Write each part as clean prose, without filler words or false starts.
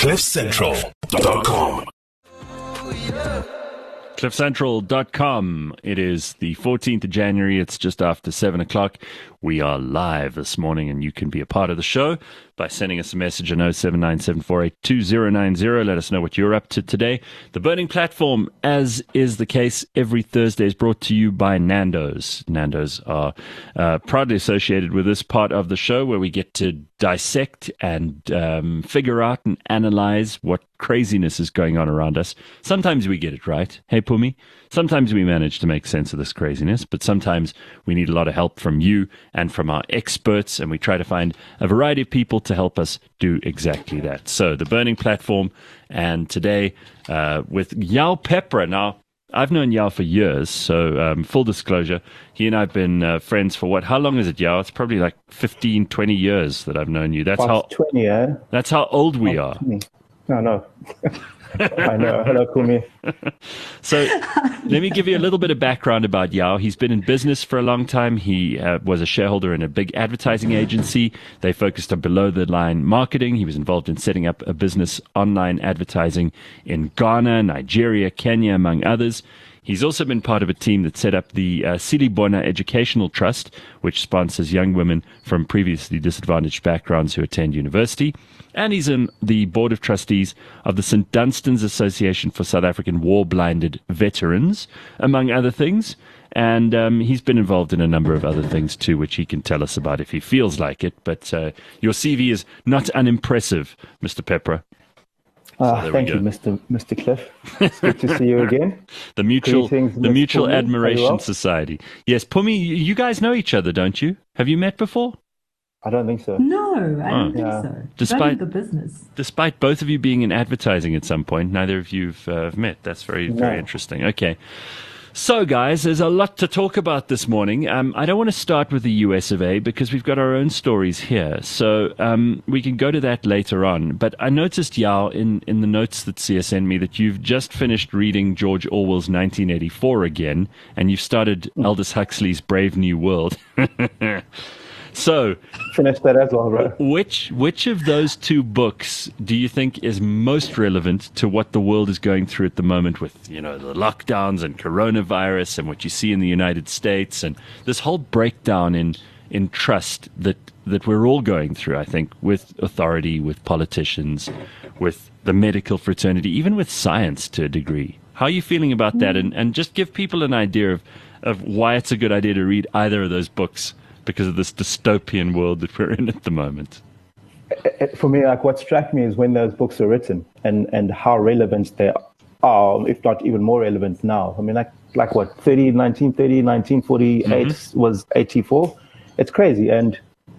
CliffCentral.com. CliffCentral.com. It is the 14th of January. It's just after 7 o'clock. We are live this morning, and you can be a part of the show by sending us a message on 0797482090. Let us know what you're up to today. The Burning Platform, as is the case every Thursday, is brought to you by Nando's. Nando's are proudly associated with this part of the show where we get to dissect and figure out and analyze what craziness is going on around us. Sometimes we get it right. Hey, Pumi. Sometimes we manage to make sense of this craziness, but sometimes we need a lot of help from you and from our experts, and we try to find a variety of people to help us do exactly that. So, the Burning Platform, and today with Yao Pepra. Now, I've known Yao for years, so full disclosure, he and I have been friends for what? How long is it, Yao? It's probably like 15, 20 years that I've known you. That's how 20, eh? That's how old we are. No. I know. Hello, Kumi. So let me give you a little bit of background about Yao. He's been in business for a long time. He was a shareholder in a big advertising agency. They focused on below-the-line marketing. He was involved in setting up a business online advertising in Ghana, Nigeria, Kenya, among others. He's also been part of a team that set up the Silibona Educational Trust, which sponsors young women from previously disadvantaged backgrounds who attend university. And he's in the board of trustees of the St. Dunstan's Association for South African War-Blinded Veterans, among other things. And he's been involved in a number of other things too, which he can tell us about if he feels like it. But your CV is not unimpressive, Mr. Pepra. Thank you, Mr. Cliff. It's good to see you again. The Mutual Pumi. Admiration Society. Yes, Pumi, you guys know each other, don't you? Have you met before? I don't think so. No, I don't think so. Despite the business. Despite both of you being in advertising at some point, neither of you have met. That's very interesting. Okay. So, guys, there's a lot to talk about this morning. I don't want to start with the US of A because we've got our own stories here. So we can go to that later on. But I noticed, Yao, in the notes that Sia sent me, that you've just finished reading George Orwell's 1984 again, and you've started Aldous Huxley's Brave New World. So, finished that as well, bro. Which of those two books do you think is most relevant to what the world is going through at the moment with, the lockdowns and coronavirus and what you see in the United States and this whole breakdown in trust that we're all going through, I think, with authority, with politicians, with the medical fraternity, even with science to a degree. How are you feeling about that? And just give people an idea of why it's a good idea to read either of those books, because of this dystopian world that we're in at the moment. For me, what struck me is when those books were written and how relevant they are, if not even more relevant now. I mean, like what, 1930, 1948 was 84. It's crazy. And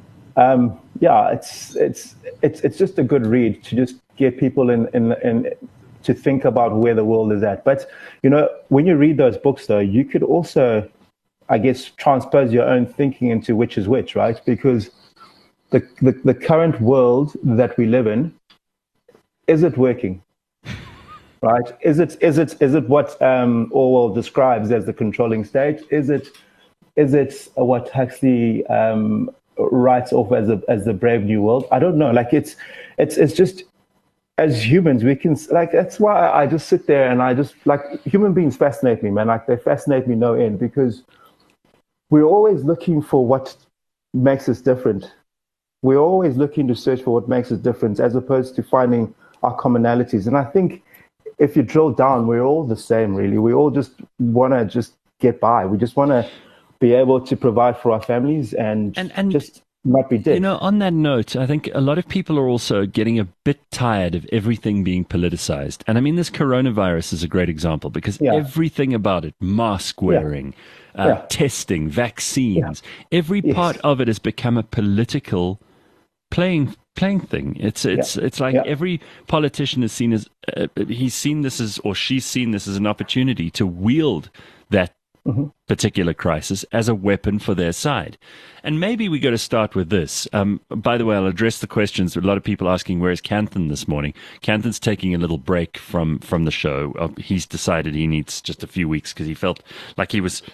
it's just a good read to just get people in to think about where the world is at. But, when you read those books, though, you could also, I guess, transpose your own thinking into which is which, right? Because the current world that we live in, is it working? Right? Is it what Orwell describes as the controlling state? Is it what Huxley writes off as the Brave New World? I don't know. It's just, as humans, we can, that's why I just sit there and I just, human beings fascinate me, man. They fascinate me no end, because we're always looking for what makes us different. We're always looking to search for what makes us different, as opposed to finding our commonalities. And I think if you drill down, we're all the same, really. We all just want to just get by. We just want to be able to provide for our families and just not be dead. On that note, I think a lot of people are also getting a bit tired of everything being politicized. And I mean, this coronavirus is a great example, because everything about it, mask wearing, testing, vaccines, every part of it has become a political playing thing. It's like every politician is seen as he's seen this as, or she's seen this as, an opportunity to wield that particular crisis as a weapon for their side. And maybe we got to start with this. By the way, I'll address the questions. A lot of people asking, where's Kanthan this morning? Kanthan's taking a little break from the show. He's decided he needs just a few weeks because he felt like he was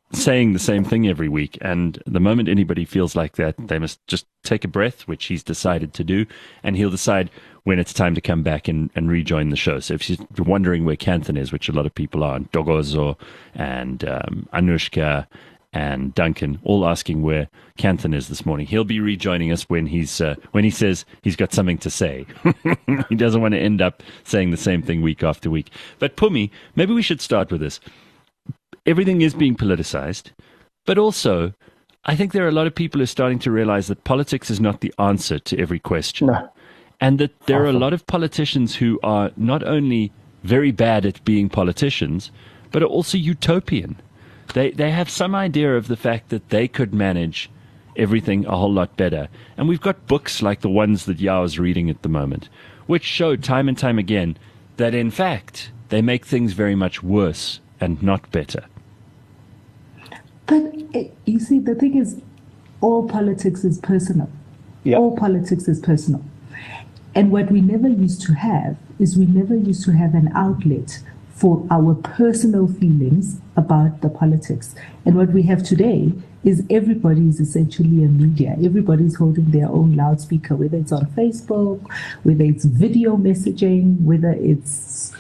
saying the same thing every week. And the moment anybody feels like that, they must just take a breath, which he's decided to do, and he'll decide when it's time to come back and rejoin the show. So if you're wondering where Kanthan is, which a lot of people are, and Dogozo and Anushka and Duncan, all asking where Kanthan is this morning, he'll be rejoining us when he says he's got something to say. He doesn't want to end up saying the same thing week after week. But Pumi, maybe we should start with this. Everything is being politicized, but also I think there are a lot of people who are starting to realize that politics is not the answer to every question. No. And that there are a lot of politicians who are not only very bad at being politicians, but are also utopian. They have some idea of the fact that they could manage everything a whole lot better. And we've got books like the ones that Yao is reading at the moment, which show time and time again that, in fact, they make things very much worse and not better. But you see, the thing is, all politics is personal. Yeah. All politics is personal. And what we never used to have is we never used to have an outlet for our personal feelings about the politics. And what we have today is everybody is essentially a media. Everybody's holding their own loudspeaker, whether it's on Facebook, whether it's video messaging, whether it's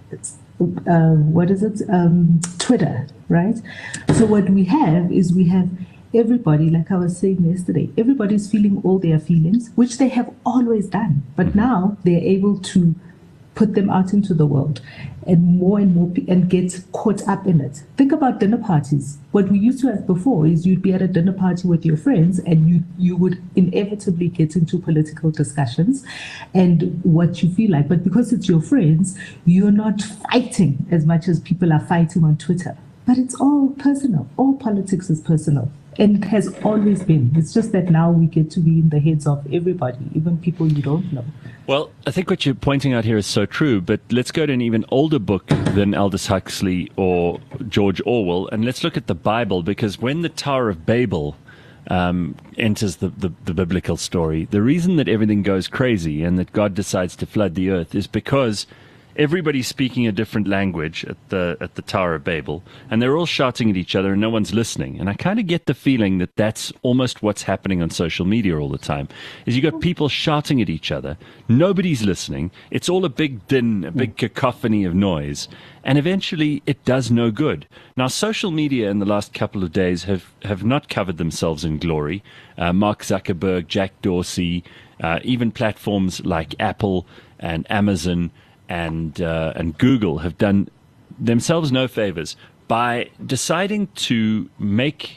Twitter, right? So what we have is we have everybody, like I was saying yesterday, everybody's feeling all their feelings, which they have always done. But now they're able to put them out into the world and more and get caught up in it. Think about dinner parties. What we used to have before is you'd be at a dinner party with your friends and you would inevitably get into political discussions and what you feel like. But because it's your friends, you're not fighting as much as people are fighting on Twitter. But it's all personal. All politics is personal. And it has always been. It's just that now we get to be in the heads of everybody, even people you don't know. Well, I think what you're pointing out here is so true, but let's go to an even older book than Aldous Huxley or George Orwell, and let's look at the Bible, because when the Tower of Babel enters the biblical story, the reason that everything goes crazy and that God decides to flood the earth is because everybody's speaking a different language at the Tower of Babel, and they're all shouting at each other and no one's listening. And I kind of get the feeling that that's almost what's happening on social media all the time, is you got people shouting at each other, nobody's listening, it's all a big din, a big cacophony of noise, and eventually it does no good. Now, social media in the last couple of days have not covered themselves in glory. Mark Zuckerberg, Jack Dorsey, even platforms like Apple and Amazon and Google have done themselves no favors by deciding to make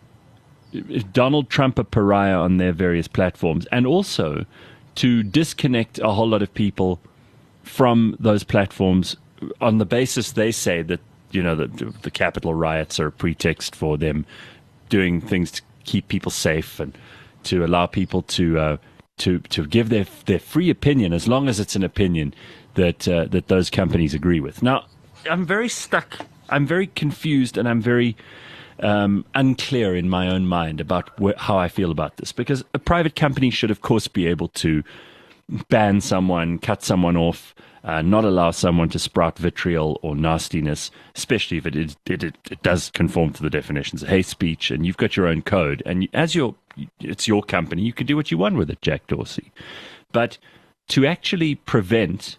Donald Trump a pariah on their various platforms, and also to disconnect a whole lot of people from those platforms on the basis they say that, you know, the Capitol riots are a pretext for them doing things to keep people safe and to allow people to give their free opinion, as long as it's an opinion that those companies agree with. Now, I'm very stuck. I'm very confused, and I'm very unclear in my own mind about how I feel about this, because a private company should, of course, be able to ban someone, cut someone off, not allow someone to sprout vitriol or nastiness, especially if it does conform to the definitions of hate speech, and you've got your own code. And it's your company, you can do what you want with it, Jack Dorsey. But to actually prevent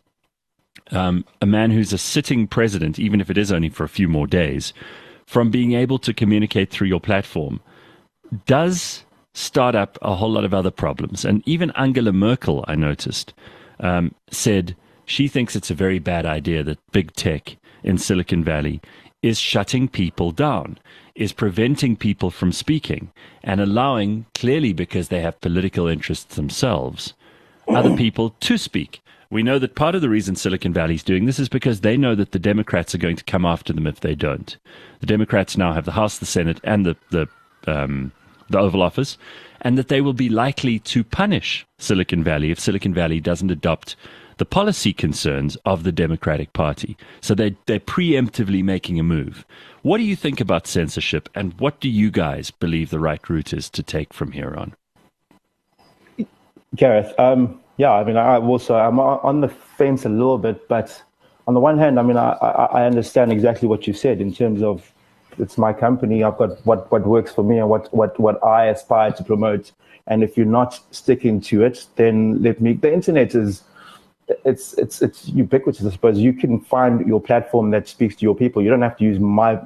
a man who's a sitting president, even if it is only for a few more days, from being able to communicate through your platform, does start up a whole lot of other problems. And even Angela Merkel, I noticed, said she thinks it's a very bad idea that big tech in Silicon Valley is shutting people down, is preventing people from speaking, and allowing, clearly because they have political interests themselves, other people to speak. We know that part of the reason Silicon Valley is doing this is because they know that the Democrats are going to come after them if they don't. The Democrats now have the House, the Senate, and the Oval Office, and that they will be likely to punish Silicon Valley if Silicon Valley doesn't adopt the policy concerns of the Democratic Party. So they're preemptively making a move. What do you think about censorship, and what do you guys believe the right route is to take from here on? Gareth, yeah, I mean, I'm on the fence a little bit, but on the one hand, I mean, I understand exactly what you said in terms of it's my company. I've got what works for me and what I aspire to promote. And if you're not sticking to it, then the internet is, it's ubiquitous, I suppose. You can find your platform that speaks to your people. You don't have to use my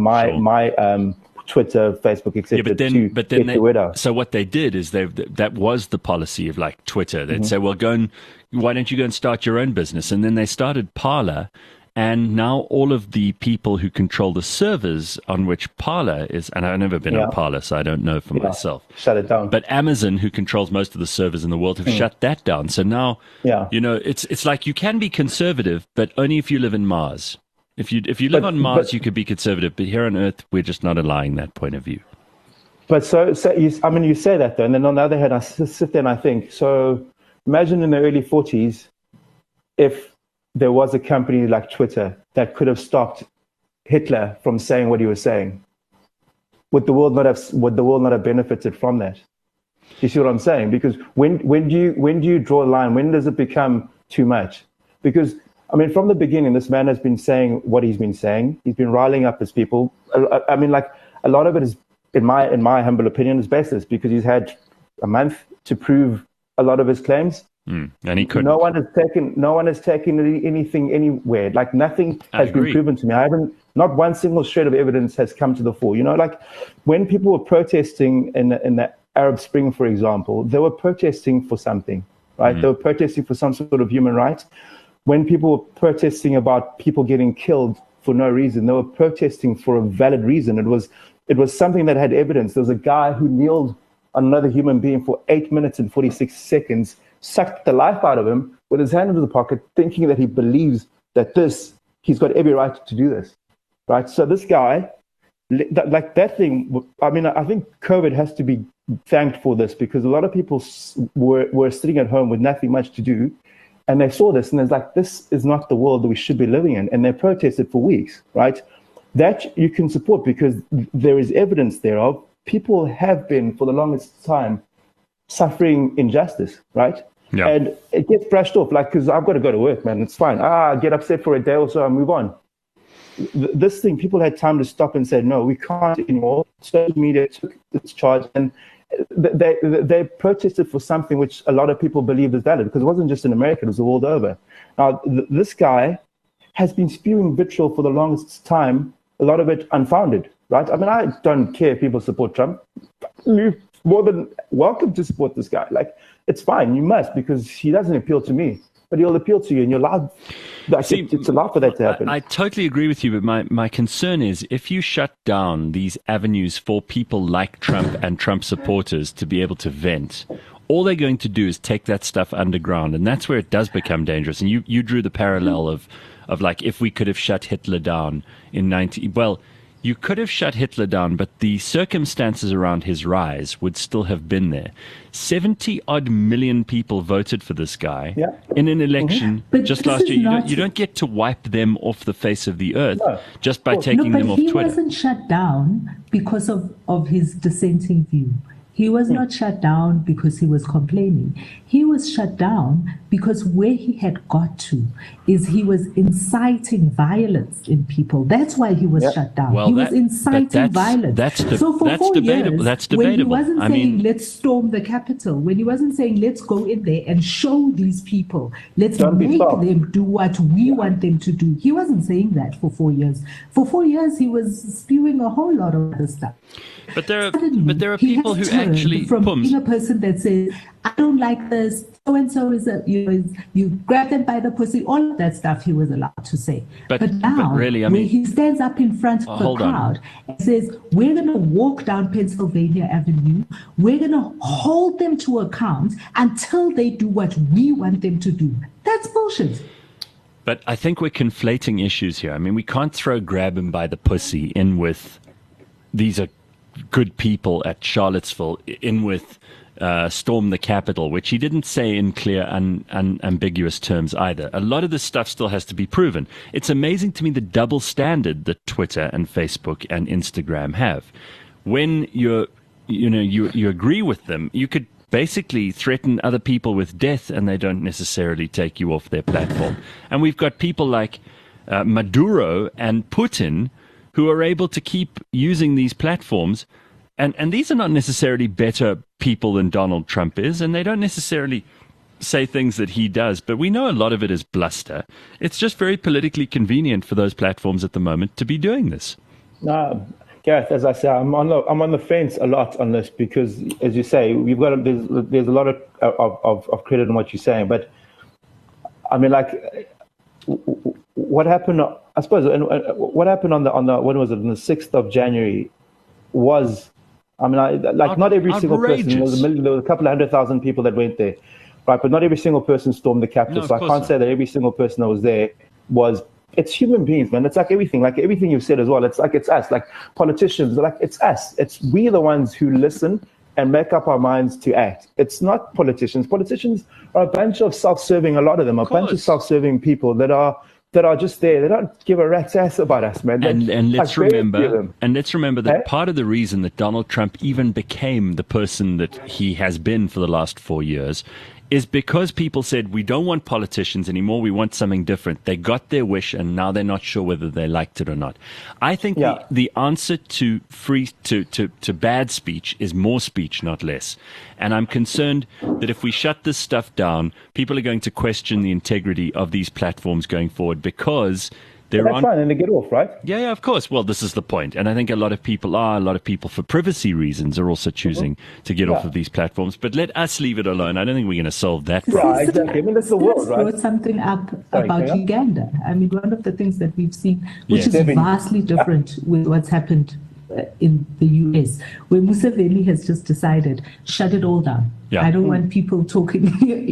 Twitter, Facebook, etc. But then so what they did is that was the policy of like Twitter. They'd say, well, why don't you go and start your own business? And then they started Parler. And now all of the people who control the servers on which Parler is, and I've never been on Parler, so I don't know for myself. Shut it down. But Amazon, who controls most of the servers in the world, have shut that down. So now, it's like you can be conservative, but only if you live in Mars. If you live on Mars, you could be conservative, but here on Earth, we're just not allowing that point of view. But you say that though, and then on the other hand, I sit there and I think, so imagine in the early 40s, if there was a company like Twitter that could have stopped Hitler from saying what he was saying, would the world not have benefited from that? You see what I'm saying? Because when do you draw a line? When does it become too much? Because I mean, from the beginning, this man has been saying what he's been saying. He's been riling up his people. I mean, like a lot of it is, in my humble opinion, is baseless because he's had a month to prove a lot of his claims. And he couldn't. No one has taken anything anywhere. Like nothing has been proven to me. Not one single shred of evidence has come to the fore. You know, like when people were protesting in the Arab Spring, for example, they were protesting for something, right? They were protesting for some sort of human rights. When people were protesting about people getting killed for no reason, they were protesting for a valid reason. It was something that had evidence. There was a guy who kneeled on another human being for 8 minutes and 46 seconds, sucked the life out of him with his hand into the pocket, thinking that he believes that he's got every right to do this, right? So this guy, that thing, I mean, I think COVID has to be thanked for this because a lot of people were sitting at home with nothing much to do, and they saw this and it's like, this is not the world that we should be living in, and they protested for weeks, right? That you can support because there is evidence thereof. People have been, for the longest time, suffering injustice, right? Yeah. And it gets brushed off, like, because I've got to go to work, man. It's fine. I get upset for a day or so, I move on. This thing, people had time to stop and say, no, we can't anymore. Social media took its charge, and they protested for something which a lot of people believe is valid, because it wasn't just in America, it was the world over. Now, this guy has been spewing vitriol for the longest time, a lot of it unfounded, right? I mean, I don't care if people support Trump. You're more than welcome to support this guy. Like, it's fine, you must, because he doesn't appeal to me, but he'll appeal to you, and you're allowed. It's allowed for that to happen. I totally agree with you, but my concern is if you shut down these avenues for people like Trump and Trump supporters to be able to vent, all they're going to do is take that stuff underground, and that's where it does become dangerous. And you drew the parallel of like, if we could have shut Hitler down in you could have shut Hitler down, but the circumstances around his rise would still have been there. 70-odd million people voted for this guy in an election just last year. You don't get to wipe them off the face of the earth just by taking them off Twitter. But he wasn't shut down because of his dissenting view. He was not shut down because he was complaining. He was shut down because where he had got to is he was inciting violence in people. That's why he was shut down. Well, he was inciting violence. So for 4 years, when he wasn't saying, let's storm the Capitol, when he wasn't saying, let's go in there and show these people, let's make them do what we want them to do, he wasn't saying that for 4 years. For 4 years, he was spewing a whole lot of other stuff. But there are people who actually from being a person that says, I don't like this, so and so is you grab them by the pussy, all of that stuff he was allowed to say. But now, really, I mean, when he stands up in front of the crowd and says, we're going to walk down Pennsylvania Avenue, we're going to hold them to account until they do what we want them to do. That's bullshit. But I think we're conflating issues here. I mean, we can't throw grab him by the pussy in with these are good people at Charlottesville, in with storm the Capitol, which he didn't say in clear and ambiguous terms either. A lot of this stuff still has to be proven. It's amazing to me the double standard that Twitter and Facebook and Instagram have. When you agree with them, you could basically threaten other people with death and they don't necessarily take you off their platform. And we've got people like Maduro and Putin who are able to keep using these platforms. And these are not necessarily better people than Donald Trump is, and they don't necessarily say things that he does, but we know a lot of it is bluster. It's just very politically convenient for those platforms at the moment to be doing this. Gareth, as I say, I'm on the fence a lot on this because, as you say, there's a lot of credit in what you're saying, but I mean, like, what happened? I suppose what happened on the when was it? On the 6th of January was, I mean, not every single person. There was a couple of 100,000 people that went there. Right, but not every single person stormed the Capitol, so I can't say that every single person that was there was. It's human beings, man. It's like everything you've said as well. It's like it's us, like politicians. Like it's us. It's we the ones who listen and make up our minds to act. It's not politicians. Politicians are a bunch of self-serving. A lot of them, a bunch of self-serving people that are just there. They don't give a rat's ass about us, man. And let's remember that part of the reason that Donald Trump even became the person that he has been for the last 4 years is because people said, we don't want politicians anymore, we want something different. They got their wish, and now they're not sure whether they liked it or not. I think the answer to bad speech is more speech, not less. And I'm concerned that if we shut this stuff down, people are going to question the integrity of these platforms going forward because that's fine, and they get off, right? Yeah, of course. Well, this is the point. And I think a lot of people for privacy reasons are also choosing to get off of these platforms. But let us leave it alone. I don't think we're going to solve that problem. Right, exactly. I mean, that's the world, right? Brought something up about Uganda. I mean, one of the things that we've seen, which is vastly different with what's happened in the US, where Museveni has just decided, shut it all down. I don't want people talking,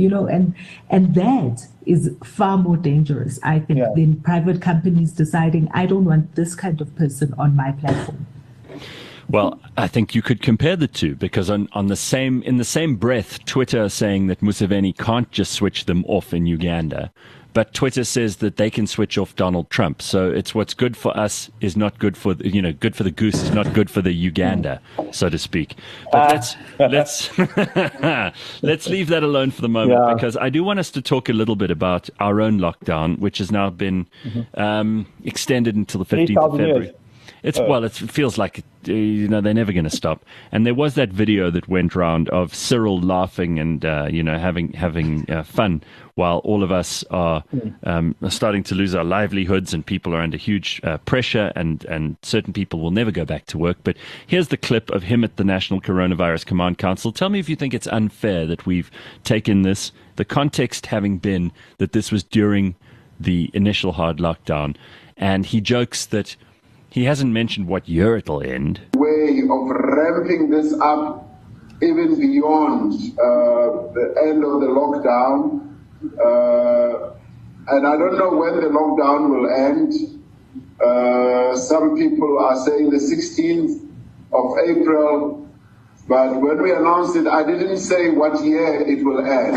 and that is far more dangerous, I think, than private companies deciding, I don't want this kind of person on my platform. Well, I think you could compare the two because in the same breath, Twitter saying that Museveni can't just switch them off in Uganda, but Twitter says that they can switch off Donald Trump. So it's what's good for us is not good for good for the goose is not good for the Uganda, so to speak. But let's let's leave that alone for the moment because I do want us to talk a little bit about our own lockdown, which has now been extended until the 15th of February. It feels like they're never going to stop. And there was that video that went round of Cyril laughing and having fun while all of us are starting to lose our livelihoods and people are under huge pressure and certain people will never go back to work. But here's the clip of him at the National Coronavirus Command Council. Tell me if you think it's unfair that we've taken this, the context having been that this was during the initial hard lockdown, and he jokes that he hasn't mentioned what year it'll end. Way of ramping this up even beyond the end of the lockdown. And I don't know when the lockdown will end. Some people are saying the 16th of April. But when we announced it, I didn't say what year it will end.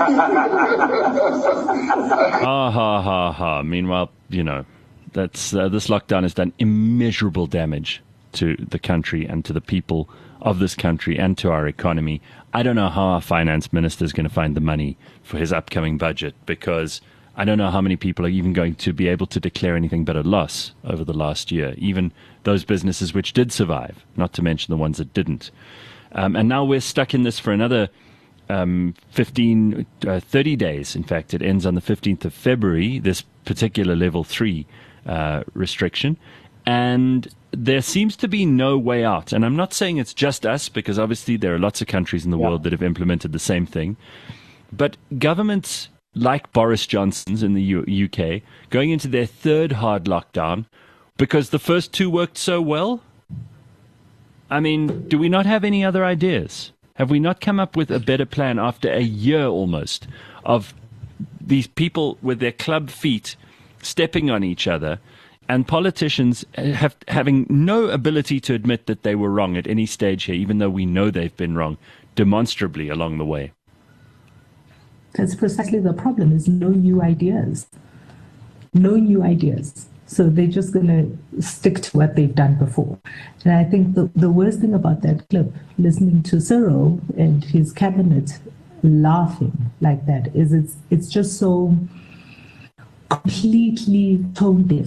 Meanwhile, that's this lockdown has done immeasurable damage to the country and to the people of this country and to our economy. I don't know how our finance minister is going to find the money for his upcoming budget because I don't know how many people are even going to be able to declare anything but a loss over the last year, even those businesses which did survive, not to mention the ones that didn't. And now we're stuck in this for another 30 days. In fact, it ends on the 15th of February, this particular level 3 restriction. And there seems to be no way out. And I'm not saying it's just us, because obviously there are lots of countries in the world that have implemented the same thing. But governments like Boris Johnson's in the UK going into their third hard lockdown because the first two worked so well. I mean, do we not have any other ideas? Have we not come up with a better plan after a year almost of these people with their club feet stepping on each other and politicians having no ability to admit that they were wrong at any stage here, even though we know they've been wrong demonstrably along the way? That's precisely the problem, is no new ideas. No new ideas. So they're just going to stick to what they've done before. And I think the worst thing about that clip, listening to Cyril and his cabinet laughing like that, is it's just so completely tone deaf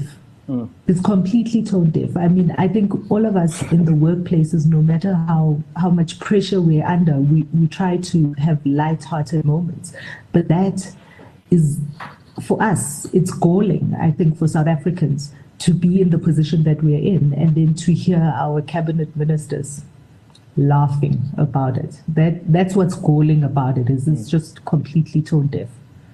is completely tone deaf. I mean, I think all of us in the workplaces, no matter how much pressure we're under, we try to have light-hearted moments. But that is, for us, it's galling, I think, for South Africans to be in the position that we're in, and then to hear our cabinet ministers laughing about it. That's what's galling about it, is it's just completely tone deaf.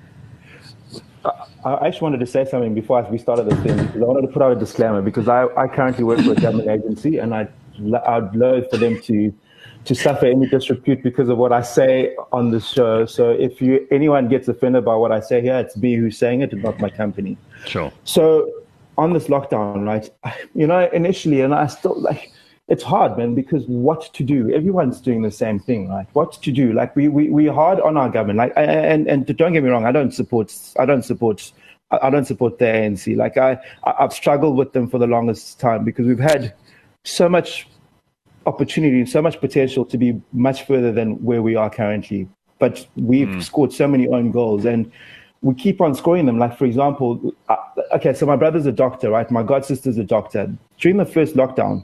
I just wanted to say something before we started this thing, because I wanted to put out a disclaimer, because I currently work for a government agency, and I'd loathe for them to suffer any disrepute because of what I say on the show. So if anyone gets offended by what I say here, it's me who's saying it, and not my company. Sure. So on this lockdown, right, initially, and I still, it's hard, man, because what to do? Everyone's doing the same thing, right? What to do? We're hard on our government. And don't get me wrong, I don't support the ANC. I've struggled with them for the longest time, because we've had so much opportunity and so much potential to be much further than where we are currently. But we've scored so many own goals, and we keep on scoring them. Like, for example, so my brother's a doctor, right? My god sister's a doctor. During the first lockdown,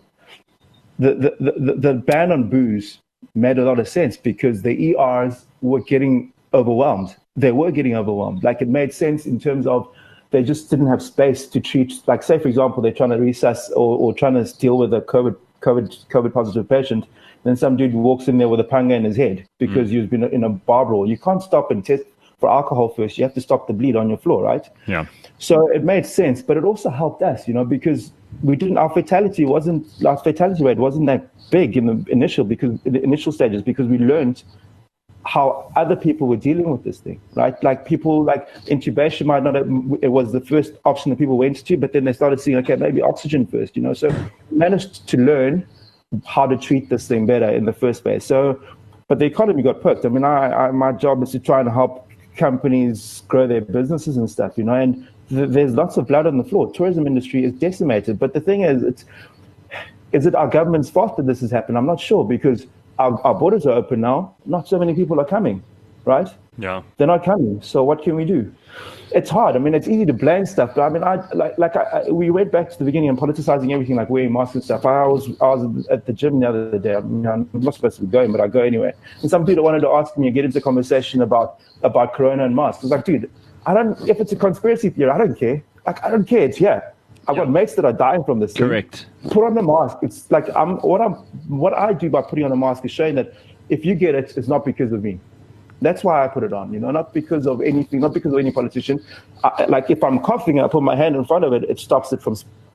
the ban on booze made a lot of sense, because the ERs were getting overwhelmed. They were getting overwhelmed. It made sense in terms of they just didn't have space to treat. Say, for example, they're trying to resusc or trying to deal with a COVID positive patient. Then some dude walks in there with a panga in his head because he's been in a bar brawl. You can't stop and test for alcohol first. You have to stop the bleed on your floor, right? Yeah. So it made sense, but it also helped us, because our fatality rate wasn't that big in the initial stages, because we learned how other people were dealing with this thing, right? Intubation might not have, it was the first option that people went to, but then they started seeing, okay, maybe oxygen first, So we managed to learn how to treat this thing better in the first place. So, but the economy got perked. I mean, my job is to try and help companies grow their businesses and stuff, and there's lots of blood on the floor. Tourism industry is decimated. But the thing is it our government's fault that this has happened? I'm not sure, because our borders are open now. Not so many people are coming, right? Yeah. They're not coming. So what can we do? It's hard. I mean, it's easy to blame stuff, but I mean, we went back to the beginning and politicizing everything, like wearing masks and stuff. I was at the gym the other day. I mean, I'm not supposed to be going, but I go anyway. And some people wanted to ask me and get into a conversation about Corona and masks. I was like, dude, if it's a conspiracy theory, I don't care. I don't care. It's here. I've got mates that are dying from this. Correct. Put on the mask. It's like what I do by putting on a mask is showing that if you get it, it's not because of me. That's why I put it on, not because of anything, not because of any politician. If I'm coughing and I put my hand in front of it, it stops it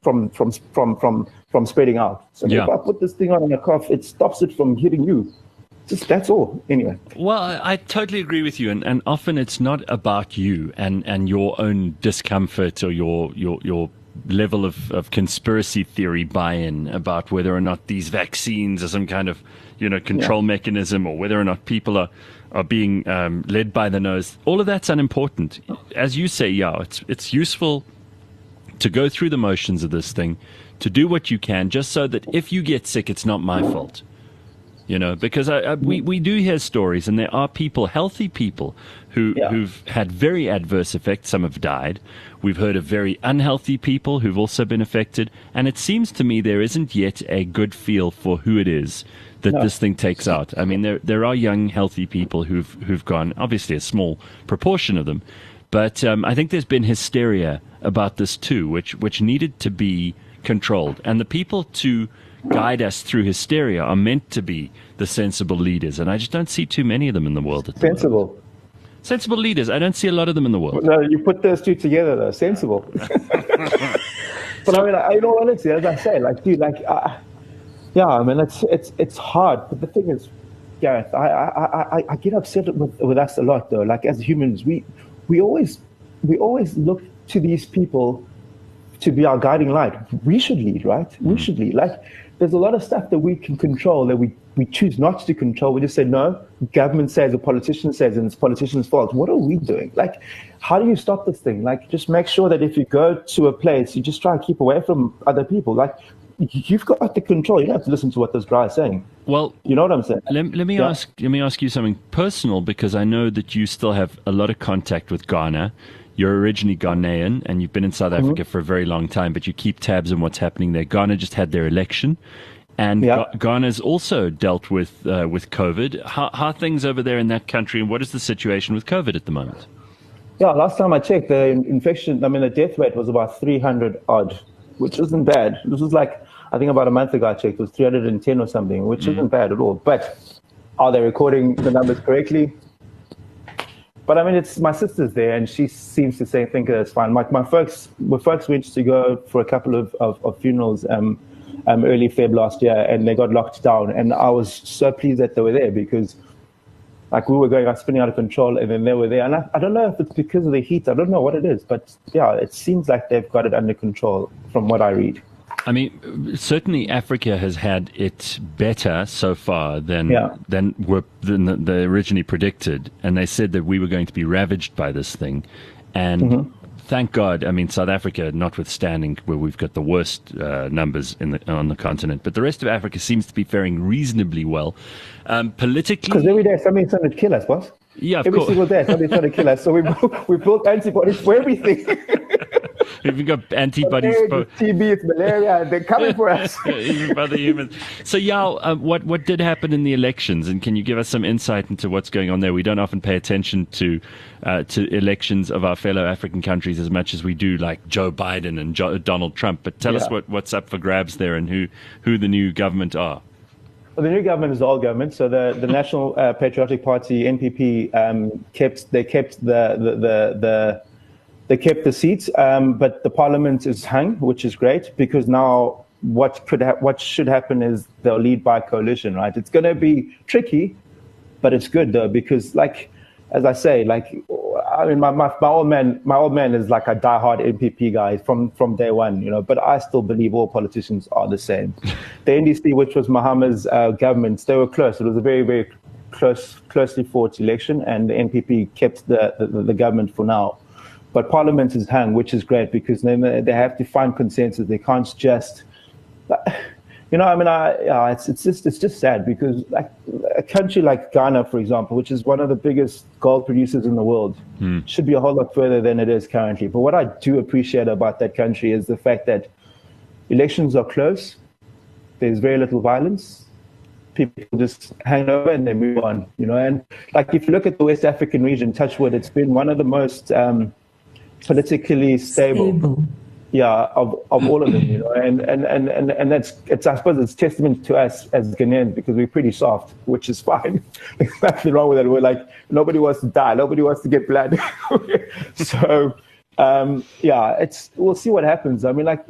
from spreading out. So if I put this thing on and I cough, it stops it from hitting you. That's all. Anyway. Well, I totally agree with you, and often it's not about you and your own discomfort or your level of conspiracy theory buy-in about whether or not these vaccines are some kind of control mechanism, or whether or not people are being led by the nose. All of that's unimportant. As you say, it's useful to go through the motions of this thing, to do what you can, just so that if you get sick, it's not my fault. Because we do hear stories, and there are people, healthy people, who've had very adverse effects. Some have died. We've heard of very unhealthy people who've also been affected. And it seems to me there isn't yet a good feel for who it is that this thing takes out. I mean, there are young, healthy people who've gone, obviously a small proportion of them. But I think there's been hysteria about this too, which needed to be controlled. And the people to guide us through hysteria are meant to be the sensible leaders, and I just don't see too many of them in the world. Sensible leaders. I don't see a lot of them in the world. No, you put those two together, though. Sensible. But I mean, in all honesty, as I say, I mean, it's hard. But the thing is, Gareth, I get upset with us a lot, though. As humans, we always look to these people to be our guiding light. We should lead, right? We should lead. There's a lot of stuff that we can control that we choose not to control. We just say, no, government says, a politician says, and it's politician's fault. What are we doing? How do you stop this thing? Just make sure that if you go to a place, you just try and keep away from other people. You've got the control. You don't have to listen to what this guy is saying. Well, you know what I'm saying? Let me ask you something personal, because I know that you still have a lot of contact with Ghana. you're originally Ghanaian and you've been in South Africa for a very long time, but you keep tabs on what's happening there. Ghana just had their election, and Ghana's also dealt with COVID. How are things over there in that country, and what is the situation with COVID at the moment? Yeah, last time I checked, the death rate was about 300 odd, which isn't bad. This was like, I think about a month ago I checked, it was 310 or something, which isn't bad at all. But are they recording the numbers correctly? But I mean, it's my sister's there, and she seems to think that it's fine. My folks went to go for a couple of funerals early Feb last year, and they got locked down. And I was so pleased that they were there because, like, we were going out spinning out of control, and then they were there. And I don't know if it's because of the heat. I don't know what it is, but yeah, it seems like they've got it under control from what I read. I mean, certainly Africa has had it better so far than they originally predicted, and they said that we were going to be ravaged by this thing, and thank God. I mean, South Africa, notwithstanding, where we've got the worst numbers on the continent, but the rest of Africa seems to be faring reasonably well. Politically, because every day somebody's trying to kill us, boss. Yeah, every single day somebody's trying to kill us. So we built antibodies for everything. We've got antibodies for TB, it's malaria. They're coming for us. Even for the humans. So, Yao, what did happen in the elections, and can you give us some insight into what's going on there? We don't often pay attention to elections of our fellow African countries as much as we do, like Joe Biden and Donald Trump. But tell us what's up for grabs there, and who the new government are. Well, the new government is the old government. So the National Patriotic Party (NPP) kept the seats, but the parliament is hung, which is great because now what should happen is they'll lead by coalition, right? It's going to be tricky, but it's good though because, like, as I say, like, I mean, my old man is like a diehard NPP guy from day one, you know. But I still believe all politicians are the same. The NDC, which was Mahama's government, they were close. It was a very, very closely fought election, and the NPP kept the government for now. But Parliament is hung, which is great because then they have to find consensus. They can't just, you know, I mean, it's just sad because, like, a country like Ghana, for example, which is one of the biggest gold producers in the world, should be a whole lot further than it is currently. But what I do appreciate about that country is the fact that elections are close. There's very little violence. People just hang over and they move on, you know. And like, if you look at the West African region, touch wood, it's been one of the most politically stable. Yeah, of all of them, you know, and that's, I suppose it's testament to us as Ghanaians because we're pretty soft, which is fine. There's nothing wrong with it. We're like, nobody wants to die, nobody wants to get blood. So we'll see what happens. I mean, like,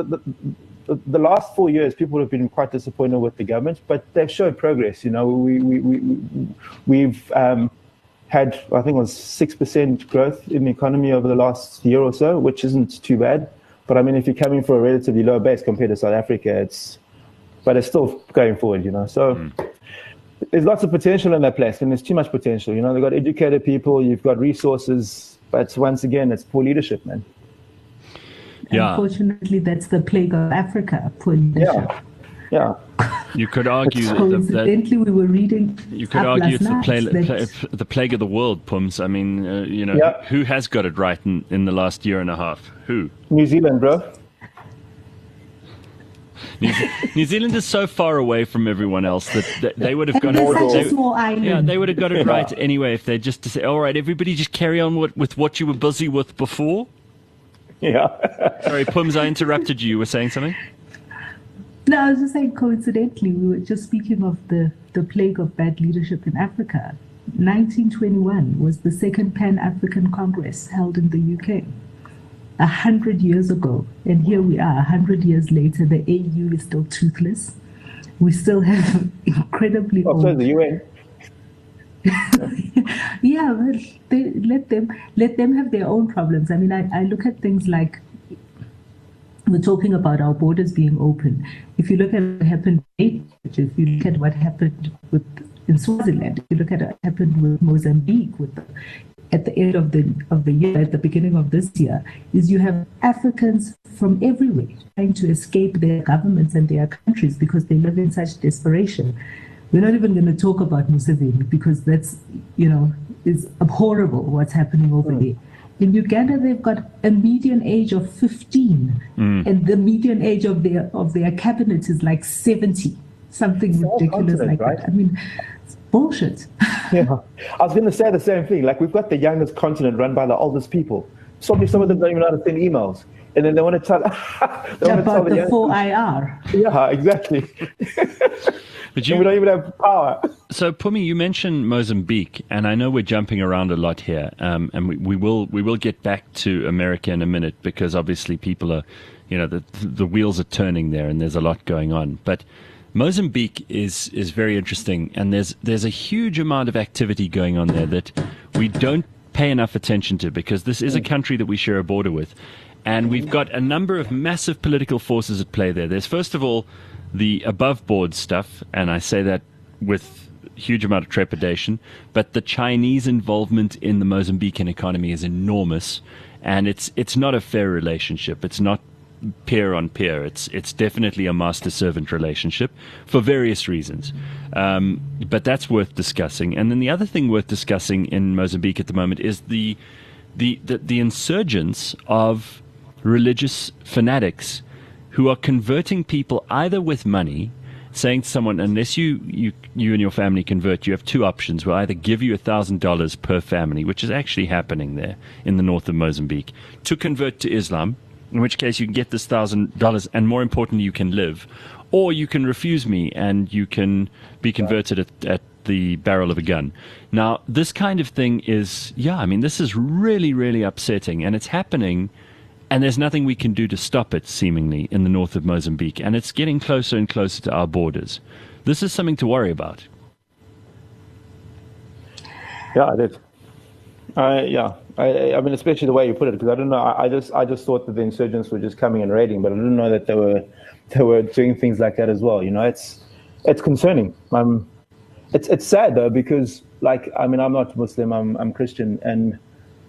the last 4 years, people have been quite disappointed with the government, but they've showed progress. You know, we've had, I think it was 6% growth in the economy over the last year or so, which isn't too bad. But I mean, if you're coming for a relatively low base compared to South Africa, it's still going forward, you know. So there's lots of potential in that place, and there's too much potential. You know, they've got educated people, you've got resources, but once again, it's poor leadership, man. Yeah. Unfortunately, that's the plague of Africa, poor leadership. Yeah. You could argue coincidentally, we were reading. You could argue it's the plague of the world, Pums. I mean, who has got it right in the last year and a half? Who? New Zealand, bro. New Zealand is so far away from everyone else that they would have got it right. Yeah, they would have got it right anyway if they just say, all right, everybody just carry on with what you were busy with before. Yeah. Sorry, Pums, I interrupted you. You were saying something? No, I was just saying, coincidentally, we were just speaking of the plague of bad leadership in Africa. 1921 was the second Pan-African Congress held in the UK. 100 years ago, and here we are, 100 years later, the AU is still toothless. We still have incredibly old... So the UN. Yeah, but let them have their own problems. I mean, I look at things like, we're talking about our borders being open. If you look at what happened, if you look at what happened in Swaziland, if you look at what happened with Mozambique, at the end of the year, at the beginning of this year, is you have Africans from everywhere trying to escape their governments and their countries because they live in such desperation. We're not even going to talk about Museveni because that's, you know, is horrible what's happening over there. In Uganda, they've got a median age of 15, and the median age of their cabinet is like 70, something ridiculous like right? that. I mean, it's bullshit. Yeah, I was going to say the same thing. Like, we've got the youngest continent run by the oldest people. Some of them don't even know how to send emails, and then they want to tell About the 4IR. Yeah, exactly. But we don't even have power. So, Pumi, you mentioned Mozambique, and I know we're jumping around a lot here, and we will get back to America in a minute, because obviously people are, the wheels are turning there, and there's a lot going on. But Mozambique is very interesting, and there's a huge amount of activity going on there that we don't pay enough attention to, because this is a country that we share a border with, and we've got a number of massive political forces at play there. There's, first of all, the above board stuff, and I say that with huge amount of trepidation, but the Chinese involvement in the Mozambican economy is enormous, and it's not a fair relationship. It's not peer on peer. It's definitely a master-servant relationship for various reasons. But that's worth discussing. And then the other thing worth discussing in Mozambique at the moment is the insurgence of religious fanatics who are converting people either with money, saying to someone, unless you and your family convert, you have two options. We'll either give you $1,000 per family, which is actually happening there in the north of Mozambique, to convert to Islam, in which case you can get this $1,000, and more importantly, you can live. Or you can refuse me, and you can be converted at the barrel of a gun. Now, this kind of thing is, this is really, really upsetting, and it's happening. And there's nothing we can do to stop it, seemingly, in the north of Mozambique. And it's getting closer and closer to our borders. This is something to worry about. Yeah, it is. I mean, especially the way you put it, because I don't know. I just thought that the insurgents were just coming and raiding, but I didn't know that they were doing things like that as well. It's concerning. It's sad though, because I'm not Muslim. I'm Christian,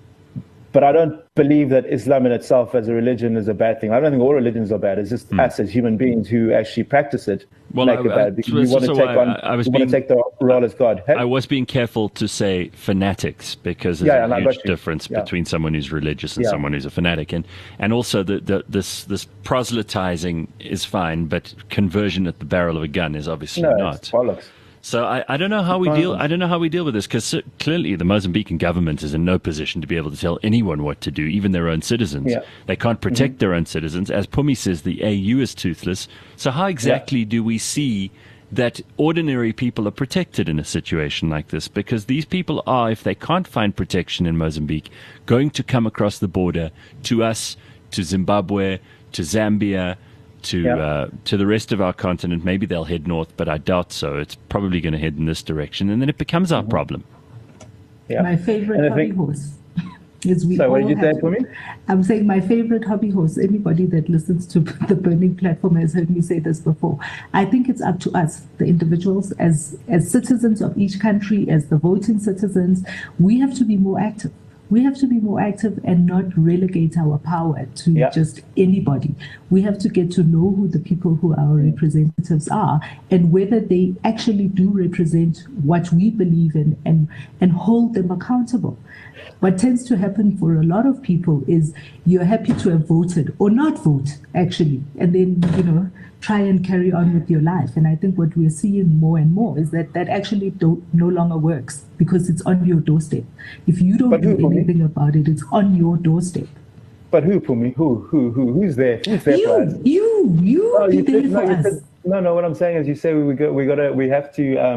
but I don't believe that Islam in itself as a religion is a bad thing. I don't think all religions are bad. It's just us as human beings who actually practice it make it bad. Because we want to take the role as God. Hey? I was being careful to say fanatics, because there's a huge difference between someone who's religious and someone who's a fanatic. And also this proselytizing is fine, but conversion at the barrel of a gun is obviously not. It's bollocks. So I don't know how we deal. I don't know how we deal with this, because clearly the Mozambican government is in no position to be able to tell anyone what to do, even their own citizens. Yeah. They can't protect their own citizens. As Pumi says, the AU is toothless. So how exactly do we see that ordinary people are protected in a situation like this? Because these people are, if they can't find protection in Mozambique, going to come across the border to us, to Zimbabwe, to Zambia, to the rest of our continent. Maybe they'll head north, but I doubt so. It's probably going to head in this direction, and then it becomes our problem. Yeah. My favorite hobby horse is we. So what did you say for me? I'm saying my favorite hobby horse. Anybody that listens to the Burning Platform has heard me say this before. I think it's up to us, the individuals, as citizens of each country, as the voting citizens. We have to be more active. We have to be more active and not relegate our power to just anybody. We have to get to know who the people who our representatives are, and whether they actually do represent what we believe in, and hold them accountable. What tends to happen for a lot of people is you're happy to have voted or not vote, actually, and then, try and carry on with your life. And I think what we're seeing more and more is that actually no longer works, because it's on your doorstep. If you don't do anything about it, it's on your doorstep. But who, Pumi? Who's there? Who's there for us? You're there for us. No. What I'm saying is, you say we have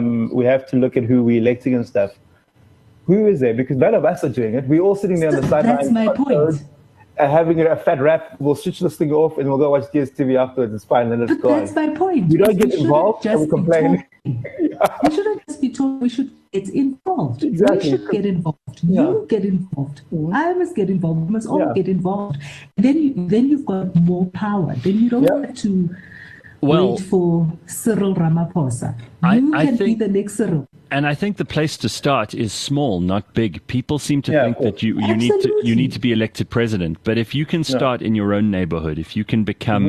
to look at who we electing and stuff. Who is there? Because none of us are doing it. We're all sitting there on the sideline. That's my point. Having a fat rap, we'll switch this thing off and we'll go watch DSTV afterwards. It's fine, and it's gone. That's my point. We don't get involved and we complain. We shouldn't just be told. We should get involved. Exactly. We should get involved. You get involved. I must get involved. We must all get involved. And then you've got more power. Then you don't have to wait for Cyril Ramaphosa. You can be the next Cyril. And I think the place to start is small, not big. People seem to think that you need to be elected president. But if you can start in your own neighborhood, if you can become